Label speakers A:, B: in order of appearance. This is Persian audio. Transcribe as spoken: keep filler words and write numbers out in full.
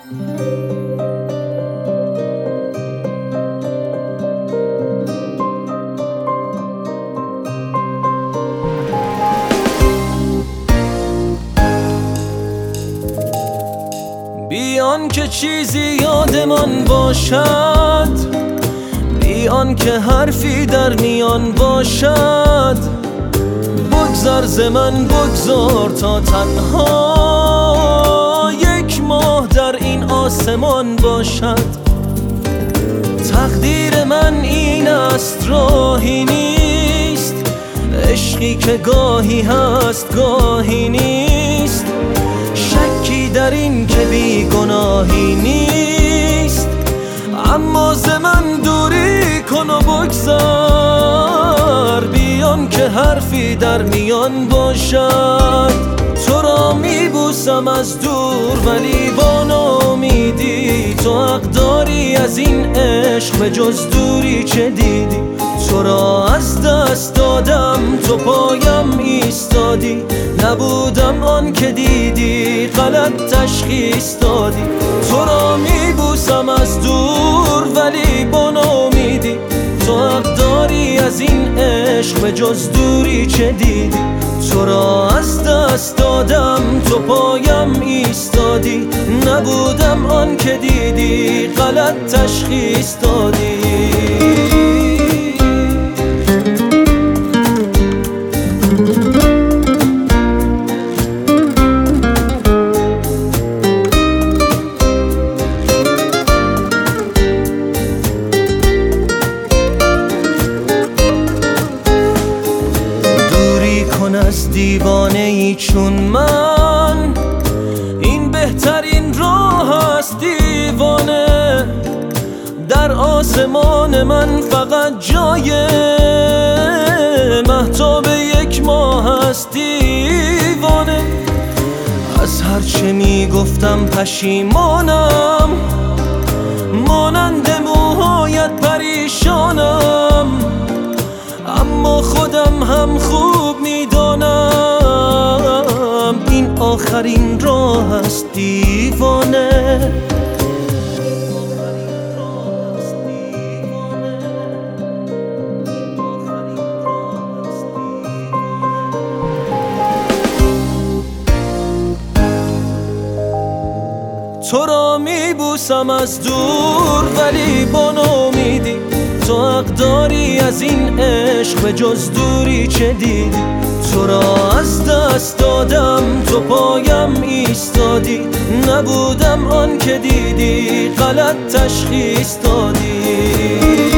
A: بیان که چیزی یادمان باشد، بیان که حرفی در میان باشد، بگذر ز من بگذار تا تنها یک ماه در این آسمان باشد. تقدیر من این است راهی نیست، عشقی که گاهی هست گاهی نیست، شکی در این که بی گناهی نیست. اما ز من دوری کن و بگذار، بیان که حرفی در میان باشد. تو را میبوسم از دور ولی با ناامیدی، تو حق داری از این عشق به جز دوری چه دیدی. تو را از دست دادم تو پایم ایستادی، نبودم آن که دیدی غلط تشخیص دادی. تو را میبوسم از دور ولی با ناامیدی، تو حق داری از این عشق به جز دوری چه دیدی. تو را از دست دادم تو پایم ایستادی، نبودم آن که دیدی غلط تشخیص دادی. از دیوانه ای چون من، این بهترین راه است دیوانه. در آسمان من فقط جای مهتاب یک ماه است دیوانه. از هرچه می گفتم پشیمانم، مانند موهایت پریشانم. اما خودم هم خوب میدانم این آخرین راه است دیوانه. تو را میبوسم از دور ولی با ناامیدی، تو حق داری از این عشق به جز دوری چه دیدی. تو را از دست دادم تو پایم ایستادی، نبودم آن که دیدی غلط تشخیص دادی.